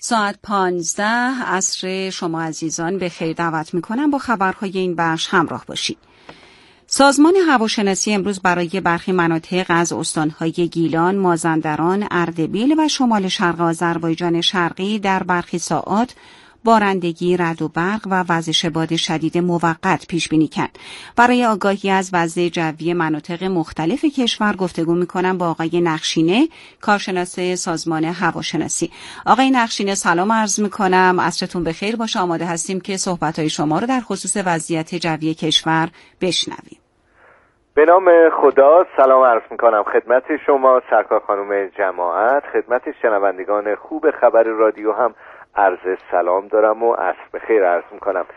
ساعت 15 عصر شما عزیزان به خیر دعوت می‌کنم با خبرهای این بخش همراه باشید. سازمان هواشناسی امروز برای برخی مناطق از استان‌های گیلان، مازندران، اردبیل و شمال شرق آذربایجان شرقی در برخی ساعات بارندگی، رعد و برق و وزش باد شدید موقت پیش بینی کرد. برای آگاهی از وضع جوی مناطق مختلف کشور گفتگو می‌کنم با آقای نقشینه، کارشناس سازمان هواشناسی. آقای نقشینه سلام عرض می‌کنم، عصرتون بخیر باشه. آماده هستیم که صحبت‌های شما رو در خصوص وضعیت جوی کشور بشنویم. به نام خدا سلام عرض می‌کنم خدمت شما سرکار خانم جماعت، خدمت شنوندگان خوب خبر رادیو هم عرض سلام دارم و عصر بخیر عرض میکنم.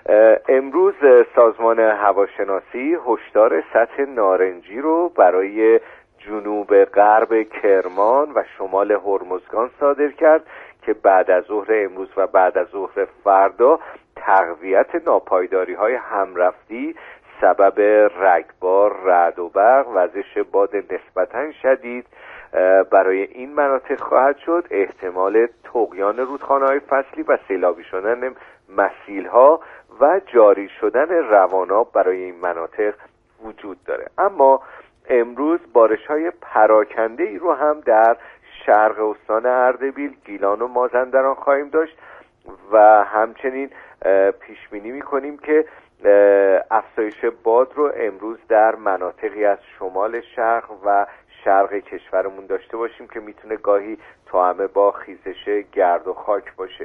امروز سازمان هواشناسی هشدار سطح نارنجی رو برای جنوب غرب کرمان و شمال هرمزگان صادر کرد که بعد از ظهر امروز و بعد از ظهر فردا تقویت ناپایداری‌های همرفتی سبب رگبار، رعد و برق، وزش باد نسبتاً شدید برای این مناطق خواهد شد. احتمال طغیان رودخانه‌های فصلی و سیلابی شدن مسیل‌ها و جاری شدن رواناب برای این مناطق وجود داره. اما امروز بارش‌های پراکنده‌ای رو هم در شرق استان اردبیل، گیلان و مازندران خواهیم داشت و همچنین پیش بینی می‌کنیم که افزایش باد رو امروز در مناطقی از شمال شرق و شرق کشورمون داشته باشیم که میتونه گاهی توأم با خیزش گرد و خاک باشه.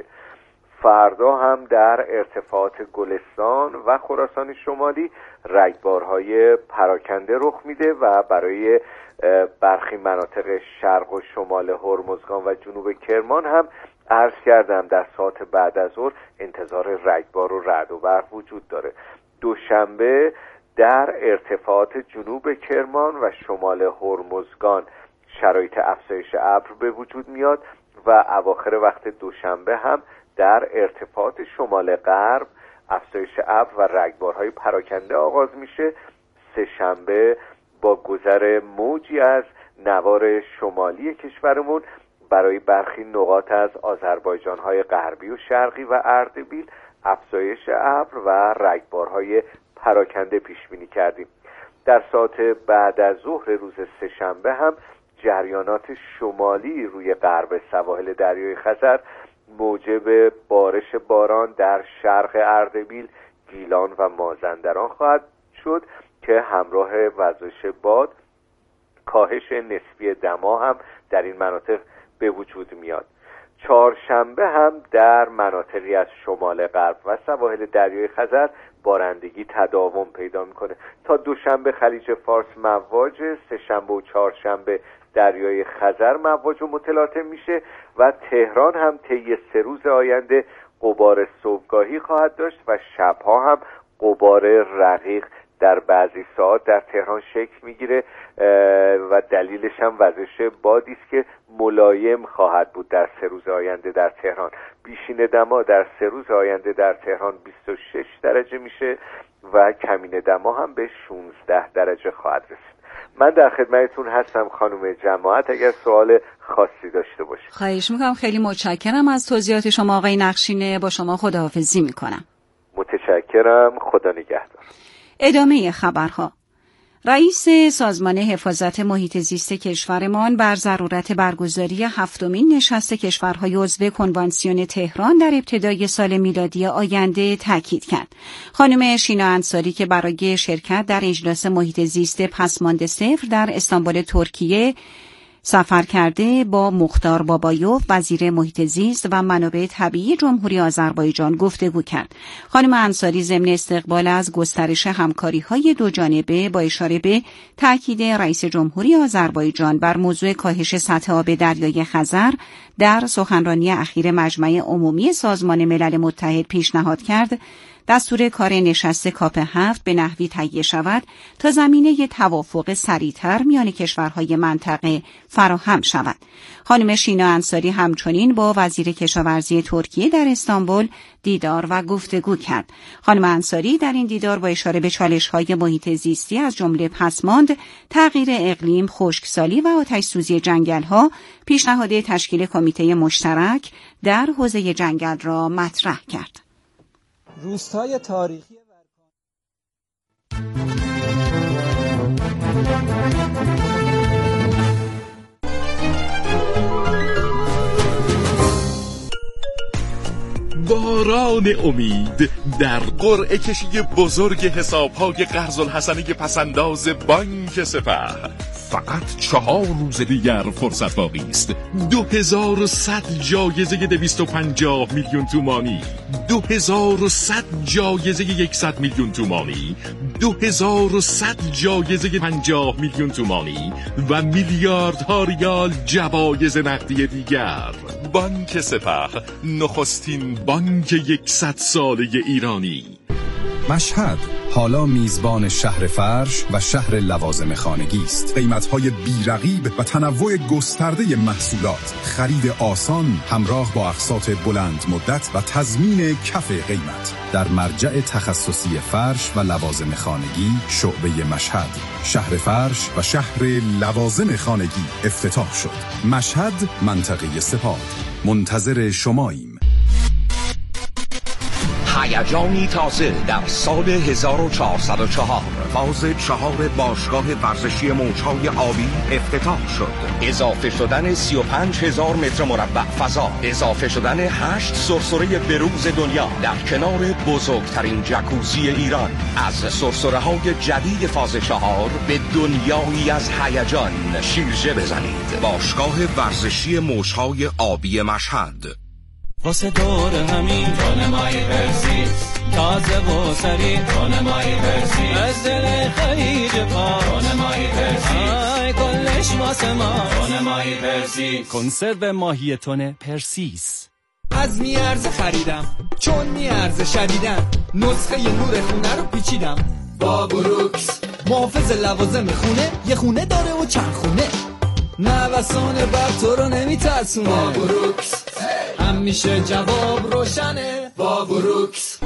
فردا هم در ارتفاعات گلستان و خراسان شمالی رگبارهای پراکنده رخ میده و برای برخی مناطق شرق و شمال هرمزگان و جنوب کرمان هم عرض کردم در ساعت بعد از ظهر انتظار رگبار و رعد و برق وجود داره. دوشنبه در ارتفاعات جنوب کرمان و شمال هرمزگان شرایط افزایش ابر به وجود میاد و اواخر وقت دوشنبه هم در ارتفاعات شمال غرب افزایش ابر و رگبارهای پراکنده آغاز میشه. سه شنبه با گذر موجی از نوار شمالی کشورمون برای برخی نقاط از آذربایجان‌های غربی و شرقی و اردبیل افزایش ابر و رگبارهای پراکنده پیش بینی کردیم. در ساعت بعد از ظهر روز سه شنبه هم جریانات شمالی روی غرب سواحل دریای خزر موجب بارش باران در شرق اردبیل، گیلان و مازندران خواهد شد که همراه وزش باد کاهش نسبی دما هم در این مناطق به وجود میاد. چهارشنبه هم در مناطقی از شمال غرب و سواحل دریای خزر بارندگی تداوم پیدا میکنه. تا دوشنبه خلیج فارس مواج، سه شنبه و چهارشنبه دریای خزر مواج و متلاطم میشه و تهران هم طی 3 روز آینده غبار صبحگاهی خواهد داشت و شبها هم غبار رقیق در بعضی ساعات در تهران شکل میگیره و دلیلش هم وزش بادی است که ملایم خواهد بود در 3 روز آینده در تهران. بیشین دما در 3 روز آینده در تهران 26 درجه میشه و کمین دما هم به 16 درجه خواهد رسید. من در خدمتتون هستم خانم جماعت، اگر سوال خاصی داشته باشید. خواهش میکنم. خیلی متشکرم از توضیحات شما آقای نقشینه. با شما خداحافظی میکنم. متشکرم. خدا نگهدار. ادامه خبرها. رئیس سازمان حفاظت محیط زیست کشورمان بر ضرورت برگزاری 7مین نشست کشورهای عضو کنوانسیون تهران در ابتدای سال میلادی آینده تاکید کرد. خانم شینا انصاری که برای شرکت در اجلاس محیط زیست پسماند صفر در استانبول ترکیه سفر کرده با مختار بابایوف وزیر محیط زیست و منابع طبیعی جمهوری آذربایجان گفتگو کرد. خانم انصاری ضمن استقبال از گسترش همکاری‌های دوجانبه با اشاره به تاکید رئیس جمهوری آذربایجان بر موضوع کاهش سطح آب دریای خزر در سخنرانی اخیر مجمع عمومی سازمان ملل متحد پیشنهاد کرد دستور کار نشست کاپ 7 به نحوی تهیه شود تا زمینه توافق سریعتر میان کشورهای منطقه فراهم شود. خانم شینا انصاری همچنین با وزیر کشاورزی ترکیه در استانبول دیدار و گفتگو کرد. خانم انصاری در این دیدار با اشاره به چالش‌های محیط زیستی از جمله پسماند، تغییر اقلیم، خشکسالی و آتش‌سوزی جنگل‌ها، پیشنهاد تشکیل کمیته مشترک در حوزه جنگل را مطرح کرد. روستای تاریخی باران امید در قرعه کشی بزرگ حساب‌های قرض الحسنه پسنداز بانک سپه. فقط 4 روز دیگر فرصت باقی است. 2100 جایزه 250 میلیون تومانی، 2100 جایزه 100 میلیون تومانی، 2100 جایزه 50 میلیون تومانی و میلیاردها ریال جوایز نقدی دیگر. بانک سپه، نخستین بانک 100 ساله ایرانی. مشهد حالا میزبان شهر فرش و شهر لوازم خانگی است. قیمت‌های بی‌رقیب و تنوع گسترده محصولات، خرید آسان همراه با اقساط بلند مدت و تضمین کف قیمت. در مرجع تخصصی فرش و لوازم خانگی شعبه مشهد، شهر فرش و شهر لوازم خانگی افتتاح شد. مشهد، منطقه سپاه. منتظر شماییم. هیجانی تازه در سال 1404 فاز 4 باشگاه ورزشی موج‌های آبی افتتاح شد. اضافه شدن 35,000 متر مربع فضا، اضافه شدن 8 سرسره بروز دنیا در کنار بزرگترین جکوزی ایران. از سرسره‌های جدید فاز 4 به دنیایی از هیجان شیرجه بزنید. باشگاه ورزشی موج‌های آبی مشهد. واسه دور همین رونمایی پرسیس، تازه و سریع رونمایی پرسیس، از دل خلیج پا رونمایی پرسیس، آی کلش واسه ما رونمایی پرسیس. کنسرو ماهی تن پرسیس. از میارزه خریدم چون میارزه شدیدم، نسخه نور خونه رو پیچیدم با بروکس. محافظ لوازم خونه، یه خونه داره و چند خونه، نوسان بر تو رو نمیترسونه. با بروکس همیشه جواب روشنه. با بروکس.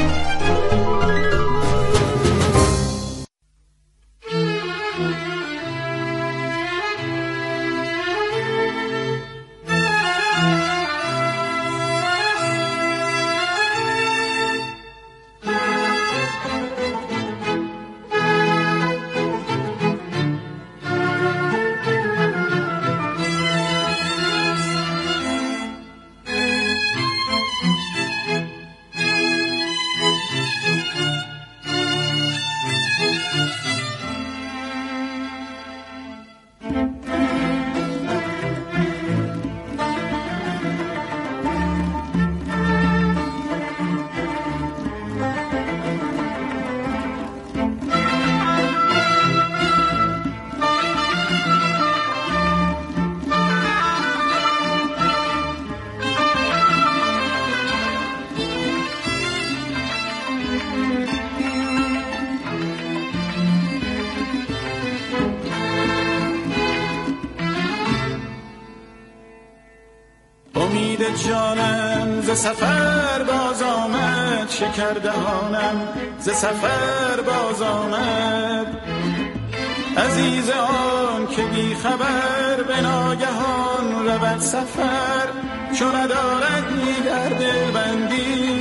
جانم ز سفر باز آمد، شکردهانم ز سفر باز آمد. عزیز آن که بی خبر به ناگهان رود سفر، چون ندارد در دل بندی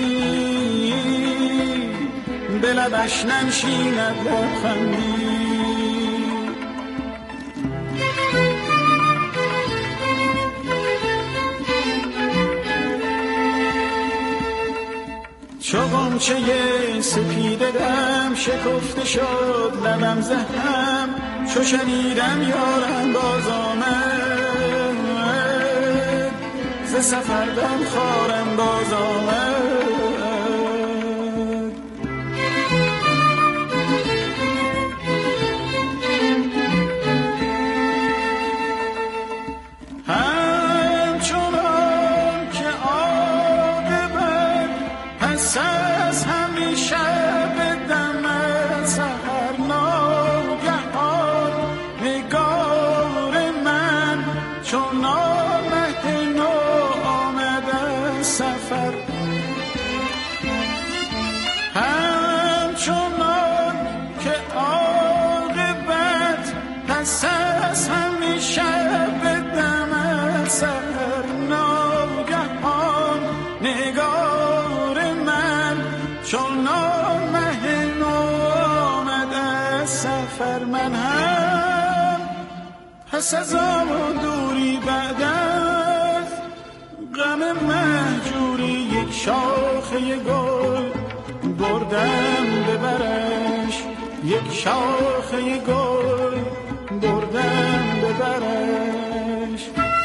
به لبش ننشیند لبخندی. چو غنچه سپیده دم شکفته شد لبم زهم، چو شنیدم یارم باز آمد، ز سفر دم خارم باز آمد. همچنان که عاقبت پس از همیشه سفر من هم پس از آن دوری بعد از غم مهجوری یک شاخه گل بردم ببرش، یک شاخه گل بردم ببرش.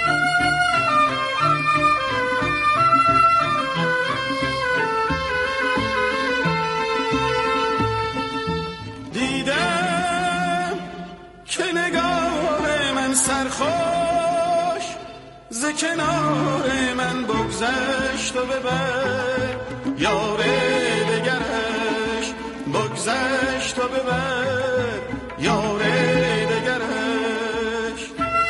دیدم که نگاه من سرخوش ز کنار من بگذشت و ببر یار دگرش، بگذشت و ببر یار دگرش.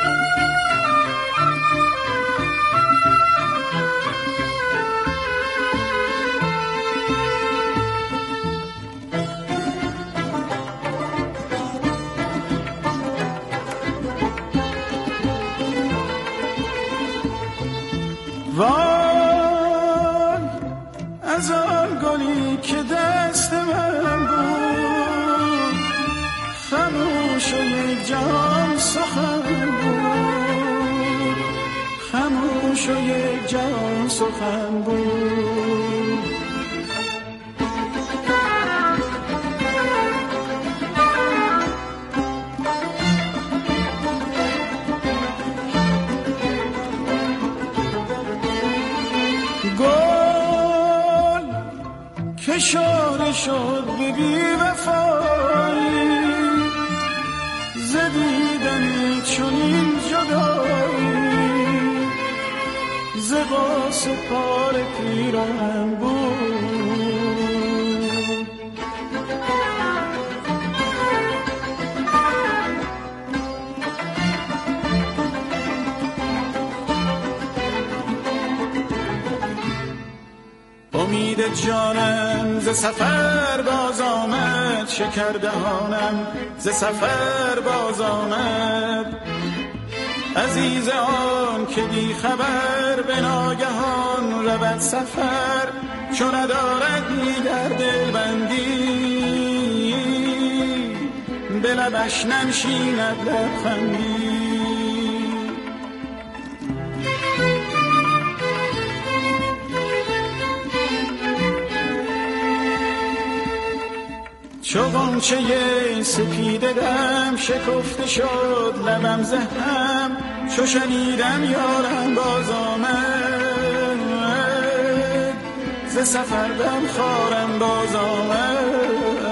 وای از آن گلی که دست من بود، خاموش و یک جهان سخن بود، خاموش و یک جهان سخن بود. اشاره شد به بی وفایی ز دیدن چنین جدایی، ز قاس پار پیران بود. امید جانم ز سفر باز آمد، شکردهانم ز سفر باز آمد. عزیز آن که بی خبر به ناگهان رود سفر، چون ندارد در دل بندی به لبش ننشیند لبخندی. چو غنچه سپیده دم شکفته شد لبم ز هم، چو شنیدم یارم باز آمد، ز سفر دم خارم باز آمد.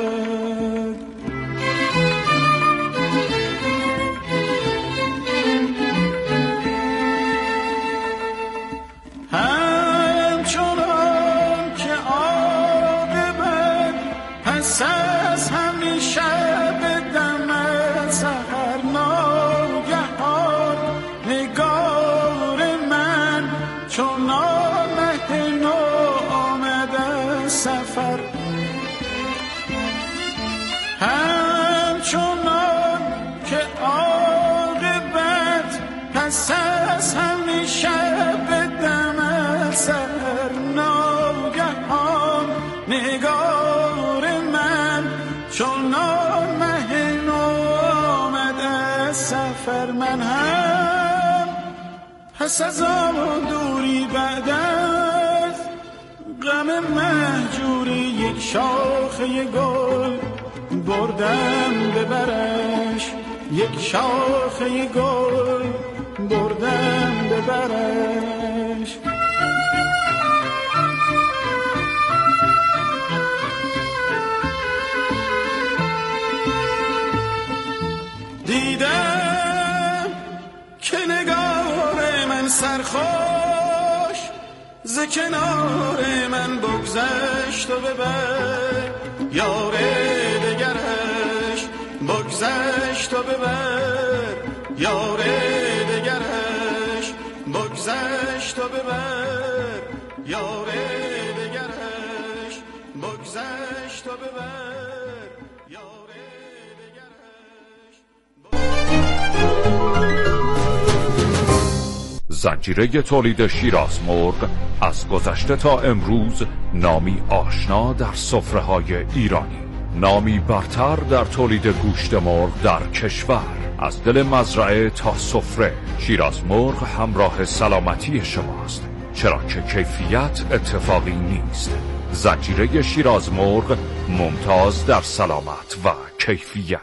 همچنان که عاقبت پس از همیشه به دم سحر ناگهان نگار من چون آمد نو آمد از سفر. همچنان که عاقبت پس از همیشه به دم سحر ناگهان نگار چون مه نو آمد از سفر. من هم پس از آن دوری بعد از غم مهجوری یک شاخه گل بردم ببرش، یک شاخه گل بردم ببرش. دیدم که نگار من سرخوش ز کنار من بگذشت و ببر یار دگرش، بگذشت و ببر یار دگرش، بگذشت و ببر یار دگرش، بگذشت و ببر یار زنجیره تولید شیراز مرغ از گذشته تا امروز نامی آشنا در سفره‌های ایرانی. نامی برتر در تولید گوشت مرغ در کشور. از دل مزرعه تا سفره، شیراز مرغ همراه سلامتی شماست، چرا که کیفیت اتفاقی نیست. زنجیره شیراز مرغ، ممتاز در سلامت و کیفیت.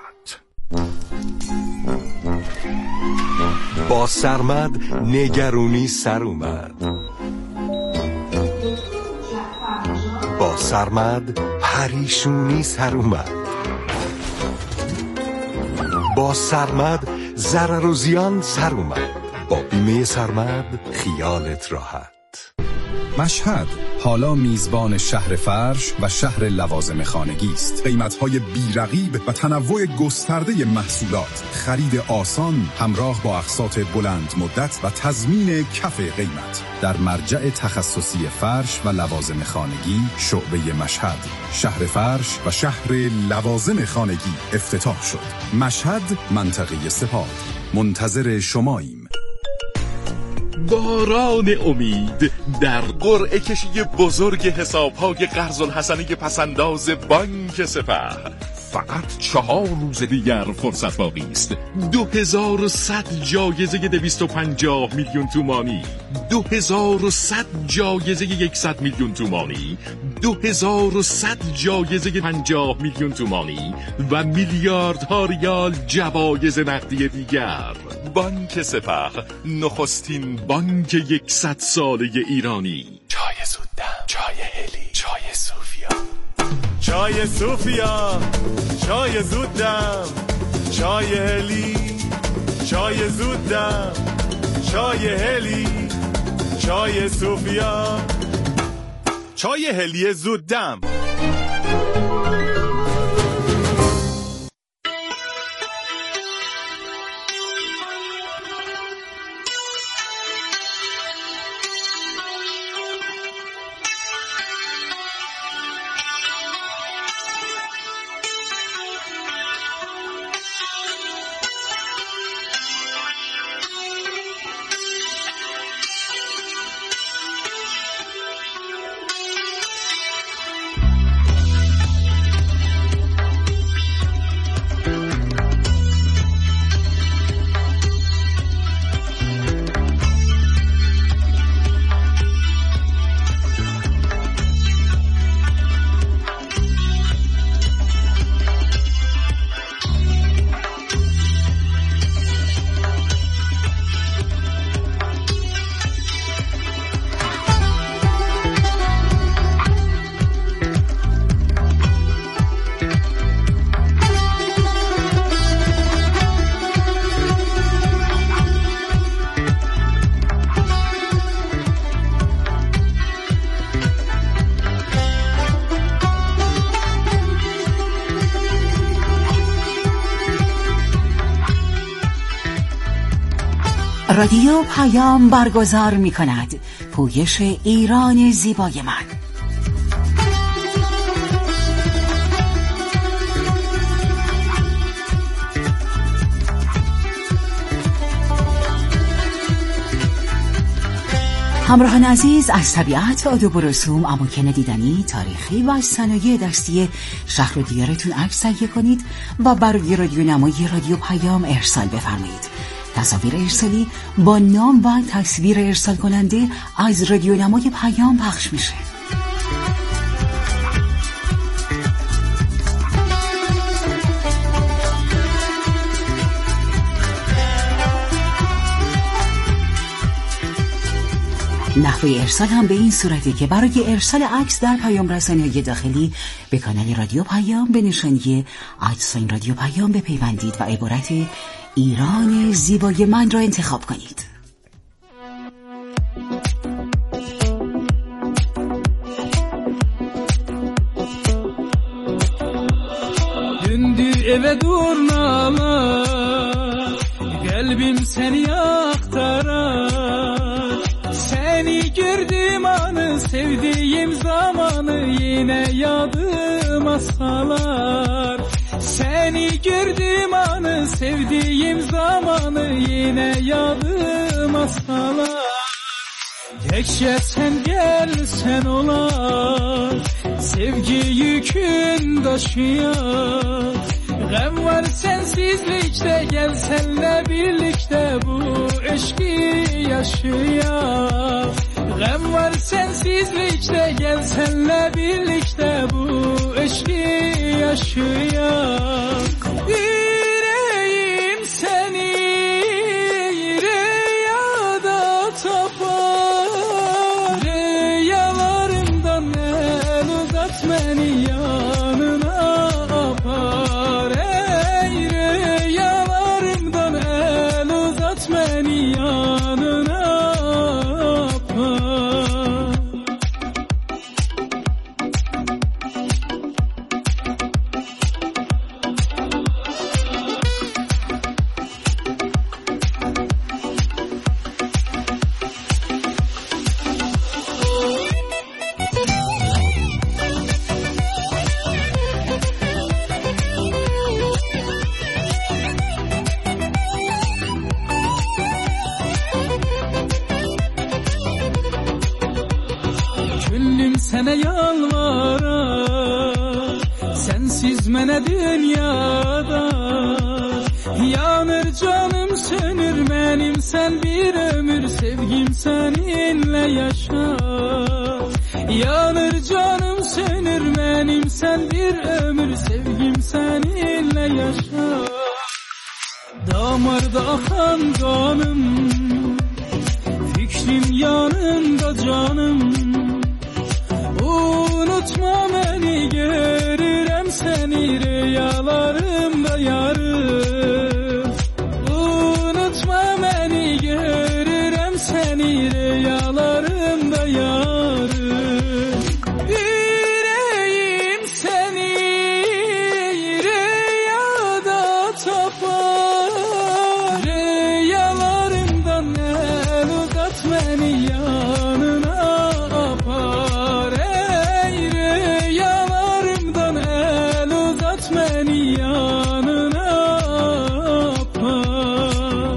با سرمد نگرونی سر اومد، با سرمد پریشونی سر اومد، با سرمد ضرر و زیان سر اومد. با بیمه سرمد خیالت راحت. مشهد حالا میزبان شهر فرش و شهر لوازم خانگی است. قیمت‌های بی‌رقیب و تنوع گسترده محصولات، خرید آسان همراه با اقساط بلند مدت و تضمین کف قیمت. در مرجع تخصصی فرش و لوازم خانگی شعبه مشهد، شهر فرش و شهر لوازم خانگی افتتاح شد. مشهد، منطقه سپاه. منتظر شماییم. باران امید در قرعه کشی بزرگ حساب‌های قرض‌الحسنه پسنداز بانک سپه. فقط 4 روز دیگر فرصت باقی است. 2100 جایزه 250 میلیون تومانی، 2100 جایزه 100 میلیون تومانی، 2100 جایزه 50 میلیون تومانی و میلیاردها ریال جوایز نقدی دیگر. بانک سپه، نخستین بانک 100 ساله ایرانی. چای زودم، چای هلی، چای صوفیا، چای صوفیا، چای زودم، چای هلی، چای زودم، چای هلی، چای صوفیا، چای هلی زودم. رادیو پیام برگزار می کند پویش ایران زیبای من. همراهان عزیز، از طبیعت، آداب و رسوم، اماکن دیدنی، تاریخی و صنایع دستی شهر و دیارتون عکس تهیه کنید و برای رادیو نمایی رادیو پیام ارسال بفرمایید. تصاویر ارسالی با نام و تصویر ارسال کننده از رادیو نمای پیام پخش میشه. نحوه ارسال هم به این صورته که برای ارسال عکس در پیام رسانه‌های داخلی به کانال رادیو پیام به نشانی @ رادیو پیام بپیوندید و عبارت ایران زیبای من را انتخاب کنید. Gündür eve durnalar, kalbim seni aktarar. Seni gördüğüm anı, sevdiğim zamanı yine yadıma salar. Seni gördüğüm anı, sevdiğim zamanı yine yadıma salar. Keşke sen gelsen olar, Sevgi yükünde şiyan Gem var sensizlikte gel senle birlikte bu eşki yaşayan Gem var sensizlikte gel senle birlikte bu eşki yaşayan Yüreğim seni rüyada tapar Rüyalarımdan el uzat beni yanına apar Ey rüyalarımdan el uzat beni yanına apar Sene yalvarar sensiz mene dünyada Yanır canım sönür benim sen bir ömür Sevgim seninle yaşar Yanır canım sönür benim sen bir ömür Sevgim seninle yaşar Damarda akan kanım Fikrim yanında canım Unutma beni görürüm seni rüyalarımda yarım Unutma beni görürüm seni rüyalarımda yarım Yüreğim seni rüyada tapar Rüyalarımdan el uzat beni yanına apar beni yanına apar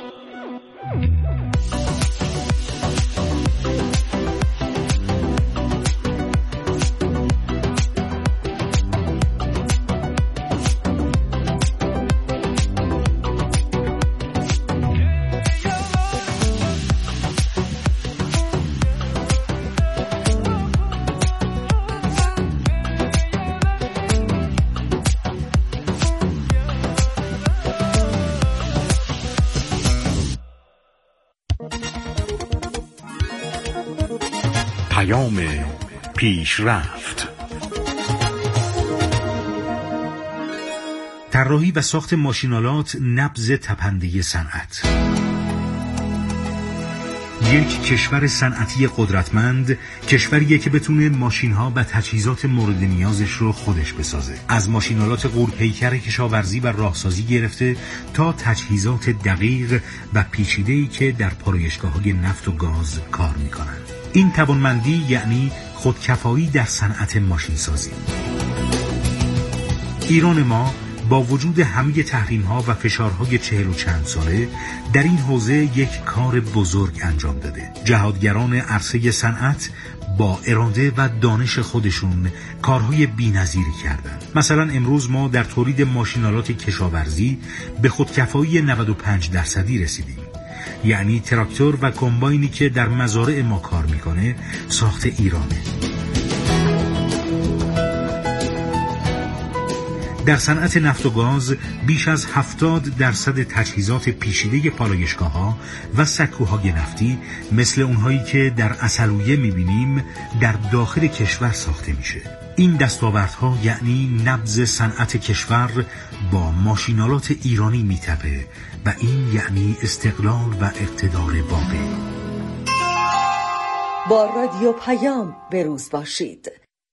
پیشرفت. طراحی و ساخت ماشین‌آلات نبض تپنده صنعت. یک کشور صنعتی قدرتمند، کشوریه که بتونه ماشین‌ها و تجهیزات مورد نیازش رو خودش بسازه. از ماشین‌آلات غورپیکر کشاورزی و راهسازی گرفته تا تجهیزات دقیق و پیچیده‌ای که در پالایشگاه‌های نفت و گاز کار می‌کنن. این توانمندی یعنی خودکفایی در صنعت ماشینسازی. ایران ما با وجود همه تحریم‌ها و فشارهای 40 و چند ساله در این حوزه یک کار بزرگ انجام داده. جهادگران عرصه صنعت با اراده و دانش خودشون کارهای بی‌نظیری کردند. مثلا امروز ما در تولید ماشین‌آلات کشاورزی به خودکفایی 95% رسیدیم. یعنی تراکتور و کمباینی که در مزارع ما کار میکنه ساخت ایرانه. در صنعت نفت و گاز بیش از 70% تجهیزات پیچیده پالایشگاه‌ها و سکوهای نفتی مثل اونهایی که در عسلویه میبینیم در داخل کشور ساخته میشه. این دستاوردها یعنی نبض صنعت کشور با ماشین‌آلات ایرانی میتپه و این یعنی استقلال و اقتدار واقعی. با رادیو پیام بروز باشید.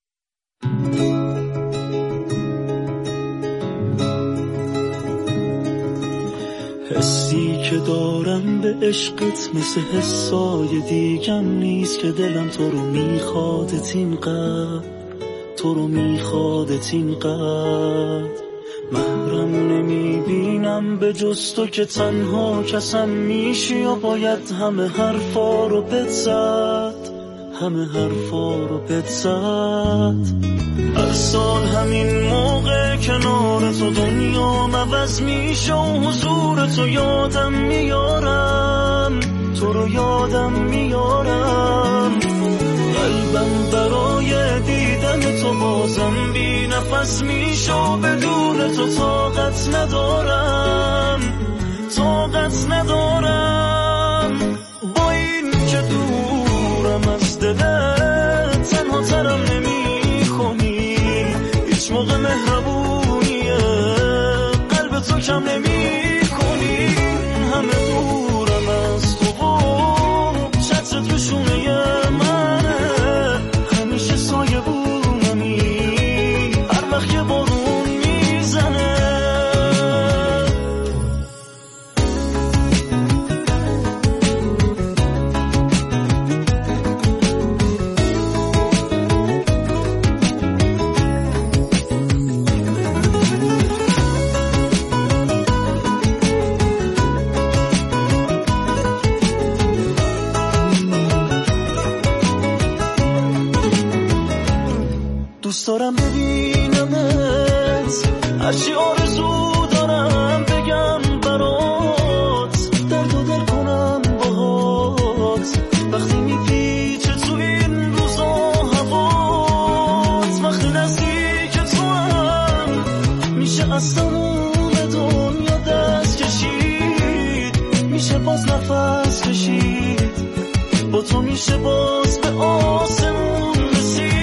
حسی که دارم به عشقت مثل حسای دیگم نیست که دلم تو رو میخوادت اینقدر، تو رو میخوادت اینقدر. محرم نمیبینم به جز تو که تنها کسم میشی و باید همه حرفا رو بزد، همه حرفا رو پت زد. هر سال همین موقع کنار تو دنیام عوض میشه و حضور تو یادم میارم، تو رو یادم میارم. قلبم برای دیدن تو بازم بی نفس میشه و بدون تو طاقت ندارم، طاقت ندارم. با این که دورم از دلت تنها ترم نمی کنی، هیچ موقع مهربونیه قلب تو کم نمی کنی. همه دورم از تو و چترت روشونه منه، همیشه سایه بونمی هر وقت که بارون میزنه. دوست دارم ببینمت، هرچی آرزو دارم بگم برات، درد و دل کنم باهات. وقتی میپیچه تو این روزا هوات، وقتی نزدیک تو هم میشه از تموم دنیا دست کشید، میشه باز نفس کشید، با تو میشه باز به آسمون رسید.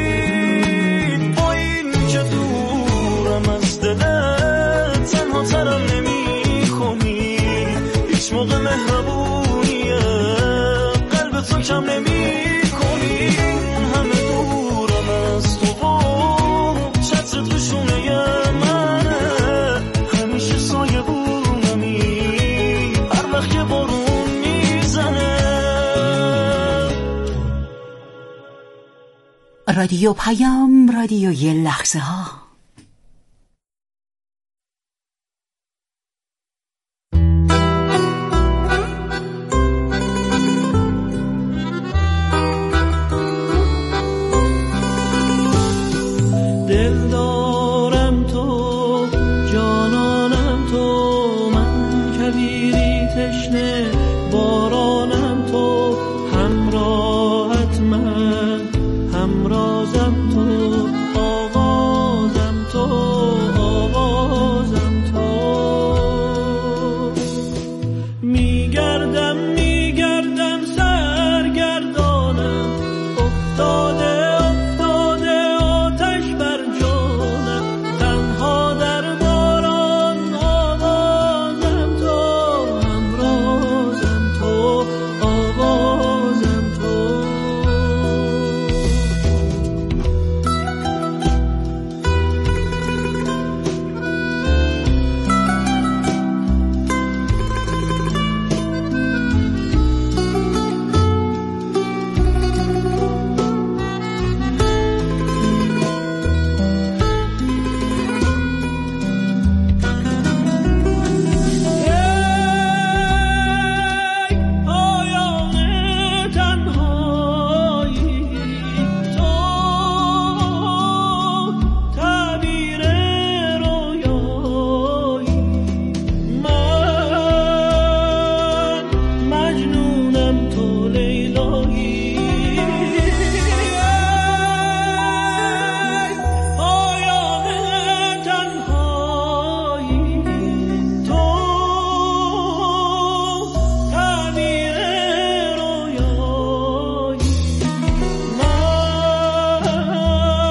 تنها ترم نمی کنی، هیچ موقع مهربونیه قلب تو کم نمی کنی. همه دورم از تو و چترت روشونه منه، همیشه سایه بونمی هر وقت که بارون میزنه. رادیو پیام، رادیوی لحظه ها.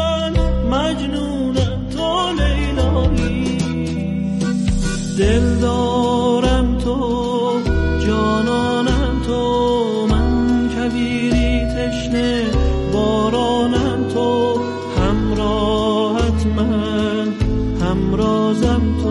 دل